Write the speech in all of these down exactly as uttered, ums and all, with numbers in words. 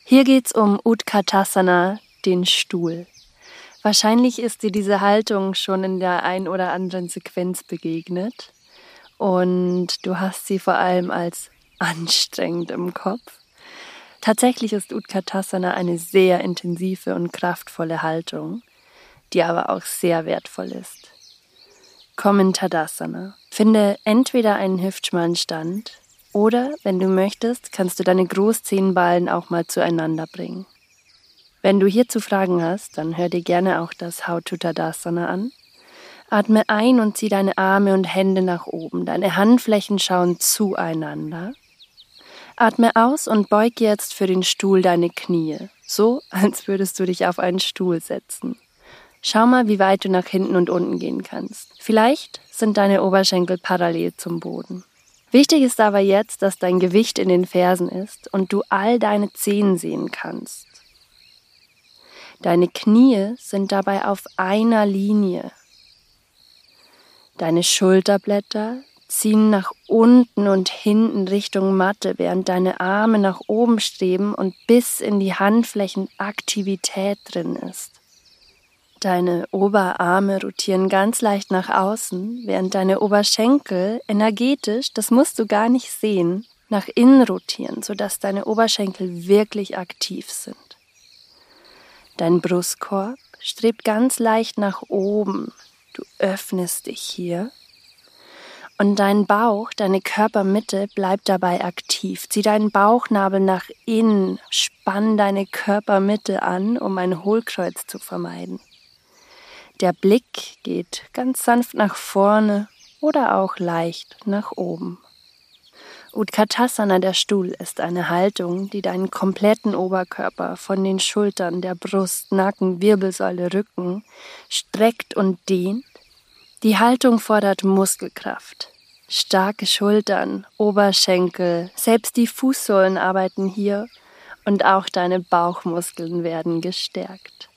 Hier geht's um Utkatasana, den Stuhl. Wahrscheinlich ist dir diese Haltung schon in der ein oder anderen Sequenz begegnet und du hast sie vor allem als anstrengend im Kopf. Tatsächlich ist Utkatasana eine sehr intensive und kraftvolle Haltung, die aber auch sehr wertvoll ist. Komm in Tadasana. Finde entweder einen hüftschmalen Stand oder, wenn du möchtest, kannst du deine Großzehenballen auch mal zueinander bringen. Wenn du hierzu Fragen hast, dann hör dir gerne auch das How to Tadasana an. Atme ein und zieh deine Arme und Hände nach oben. Deine Handflächen schauen zueinander. Atme aus und beug jetzt für den Stuhl deine Knie, so als würdest du dich auf einen Stuhl setzen. Schau mal, wie weit du nach hinten und unten gehen kannst. Vielleicht sind deine Oberschenkel parallel zum Boden. Wichtig ist aber jetzt, dass dein Gewicht in den Fersen ist und du all deine Zehen sehen kannst. Deine Knie sind dabei auf einer Linie. Deine Schulterblätter ziehen nach unten und hinten Richtung Matte, während deine Arme nach oben streben und bis in die Handflächen Aktivität drin ist. Deine Oberarme rotieren ganz leicht nach außen, während deine Oberschenkel energetisch, das musst du gar nicht sehen, nach innen rotieren, sodass deine Oberschenkel wirklich aktiv sind. Dein Brustkorb strebt ganz leicht nach oben. Du öffnest dich hier. Und dein Bauch, deine Körpermitte bleibt dabei aktiv. Zieh deinen Bauchnabel nach innen, spann deine Körpermitte an, um ein Hohlkreuz zu vermeiden. Der Blick geht ganz sanft nach vorne oder auch leicht nach oben. Utkatasana, der Stuhl, ist eine Haltung, die deinen kompletten Oberkörper von den Schultern, der Brust, Nacken, Wirbelsäule, Rücken streckt und dehnt. Die Haltung fordert Muskelkraft. Starke Schultern, Oberschenkel, selbst die Fußsohlen arbeiten hier und auch deine Bauchmuskeln werden gestärkt.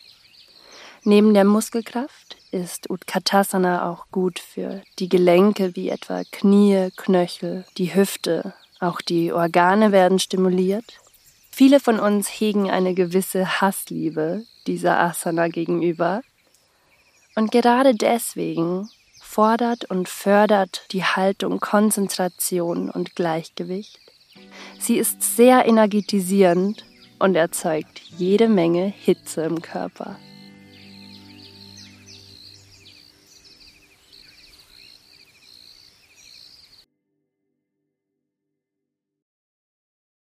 Neben der Muskelkraft ist Utkatasana auch gut für die Gelenke wie etwa Knie, Knöchel, die Hüfte. Auch die Organe werden stimuliert. Viele von uns hegen eine gewisse Hassliebe dieser Asana gegenüber. Und gerade deswegen fordert und fördert die Haltung Konzentration und Gleichgewicht. Sie ist sehr energetisierend und erzeugt jede Menge Hitze im Körper.